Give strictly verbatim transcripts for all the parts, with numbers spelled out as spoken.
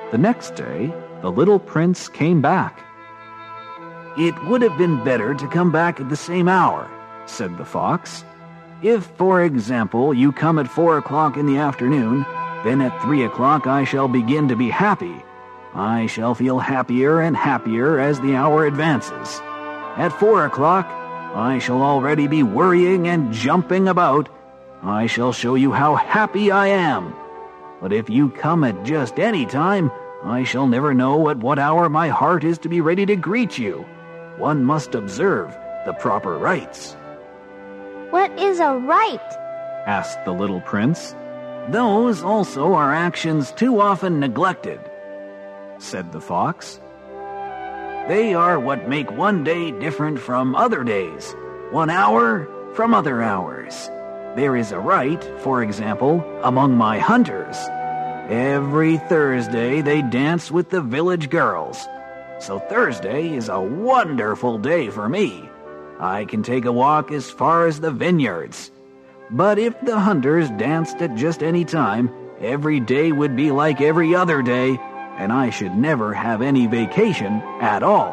The next day, the little prince came back. "It would have been better to come back at the same hour," said the fox. "If, for example, you come at four o'clock in the afternoon, then at three o'clock I shall begin to be happy. I shall feel happier and happier as the hour advances. At four o'clock, I shall already be worrying and jumping about. I shall show you how happy I am. But if you come at just any time, I shall never know at what hour my heart is to be ready to greet you. One must observe the proper rites." "What is a rite?" asked the little prince. "Those also are actions too often neglected," said the fox. "They are what make one day different from other days, one hour from other hours. There is a rite, for example, among my hunters. Every Thursday they dance with the village girls. So Thursday is a wonderful day for me. I can take a walk as far as the vineyards. But if the hunters danced at just any time, every day would be like every other day, and I should never have any vacation at all."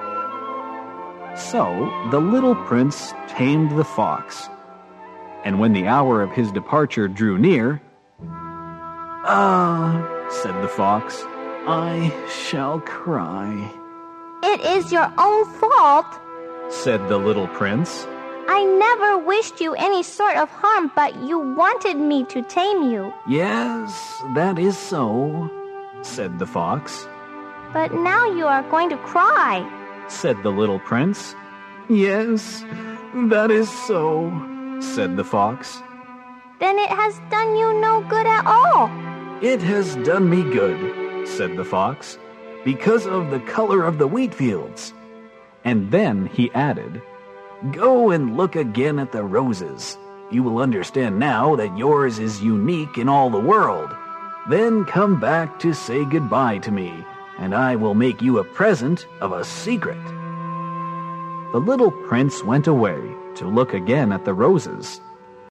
So the little prince tamed the fox. And when the hour of his departure drew near, "Ah," said the fox, "I shall cry." "It is your own fault," said the little prince. "I never wished you any sort of harm, but you wanted me to tame you." "Yes, that is so," said the fox. "But now you are going to cry," said the little prince. "Yes, that is so," said the fox. "Then it has done you no good at all." "It has done me good," said the fox, "because of the color of the wheat fields." And then he added, "Go and look again at the roses. You will understand now that yours is unique in all the world. Then come back to say goodbye to me, and I will make you a present of a secret." The little prince went away to look again at the roses.